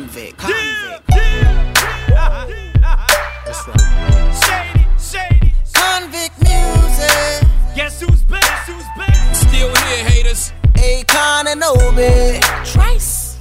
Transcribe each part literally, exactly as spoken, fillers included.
convict. Convict. That's right. Shady, shady. Convict music. Guess who's back? Guess who's back? Still here, haters. Akon and Obi. Trice.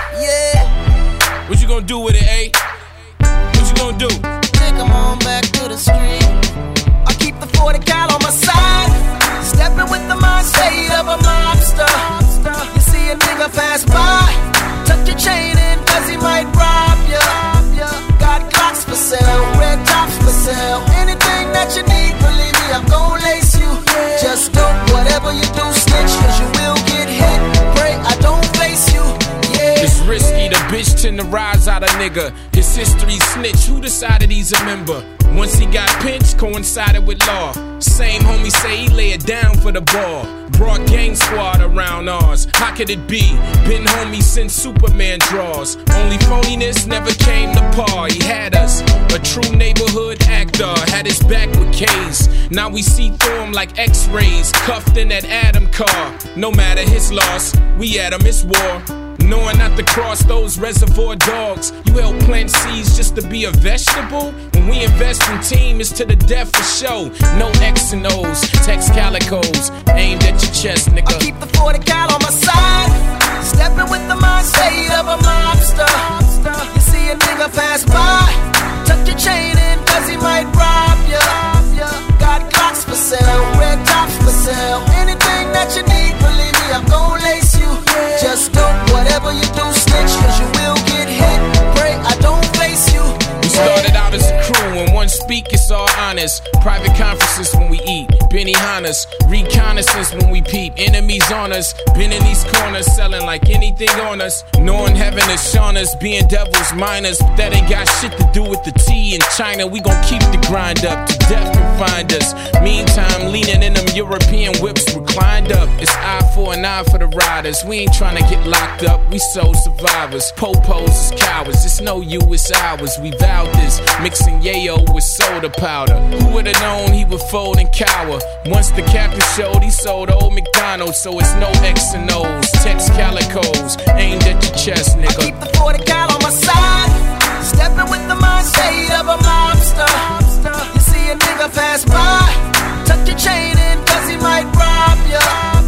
Yeah. What you gonna do with it, A? What you gonna do? Take 'em on back to the street. I keep the forty cal on my side. Stepping with the mindset of a mobster. You see a nigga pass by, tuck your chain in cause he might rob ya. Got clocks for sale, red tops for sale. Anything that you need, believe me, I'm gon' lace you. Just do whatever you do, snitch, cause you will get hit. Pray I don't face you, yeah. It's risky, the bitch tend to rise out a nigga. His history snitch, who decided he's a member? Once he got pinched, coincided with law. Same homie say he lay it down for the ball. Brought gang squad around ours. How could it be? Been homie since Superman draws. Only phoniness never came to par. He had us, a true neighborhood actor. Had his back with K's. Now we see through him like x-rays. Cuffed in that Adam car. No matter his loss, we at him, it's war. Knowing not to cross those reservoir dogs. You help plant seeds just to be a vegetable? When we invest in team, it's to the death for show. No X and O's, text calicos, aimed at your chest, nigga. I keep the forty cal on my side. Stepping with the mindset of a mobster. You see a nigga pass by, tuck your chain in cause he might rob ya. Got clocks for sale, red tops for sale. Anything that you need, believe me, I'm gon' lace you. Just do whatever you do, snitch, cause you will get hit. Pray I don't face you. We started out as a crew, when one speak, it's all honest. Private conferences when we eat, Benny Hannes. Reconnaissance when we peep, enemies on us. Been in these corners, selling like anything on us. Knowing heaven is shown us, being devils minors. But that ain't got shit to do with the tea in China. We gon' keep the grind up, to death can find us. Meantime, leaning in them European whips reclined up. It's eye for an eye for the riders. We ain't trying to get locked up, we soul survivors. Popos is cowards, it's no you, it's ours. We vowed this, mixing yayo with soda powder. Who would've known he would fold and cower? Once the captain showed, he sold old McDonald's. So it's no X and O's, text calicos, aimed at your chest, nigga. I keep the forty cal on my side. Stepping with the mindset of a mobster. You see a nigga pass by, tuck your chain in cause he might rob ya.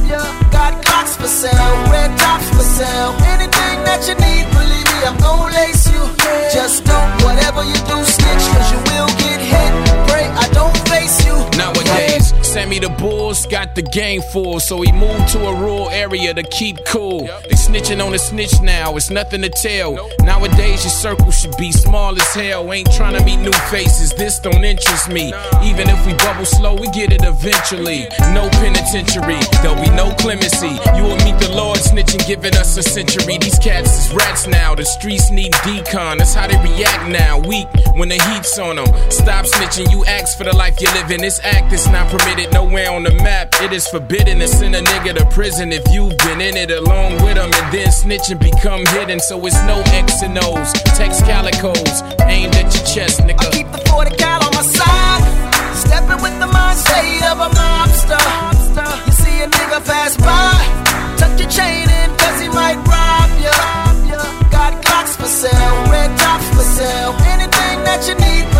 Got clocks for sale, red tops for sale. Anything that you need, believe me, I'm gon' lace you. Just do whatever you do, snitch, cause you will get hit. Pray I don't face you. Nowadays, Sammy the Bulls got the game full, so he moved to a rural area to keep cool. They snitching on the snitch now, it's nothing to tell. Nowadays, your circle should be small as hell. Ain't trying to meet new faces, this don't interest me. Even if we bubble slow, we get it eventually. No penitentiary, there'll be no clemency. You will meet the Lord snitching, giving us a century. These cats is rats now, the streets need decon. That's how they react now, weak when the heat's on them. Stop snitching, you ask for the life you live in. This act is not permitted nowhere on the map. It is forbidden to send a nigga to prison if you've been in it along with him. And then snitching become hidden, so it's no X and O's, text calicos, aimed at your chest, nigga. I keep the forty cal on my side. Stepping with the mindset of a mobster. You see a nigga pass by, tuck your chain in cause he might rob ya. Got clocks for sale, red tops for sale. Anything that you need,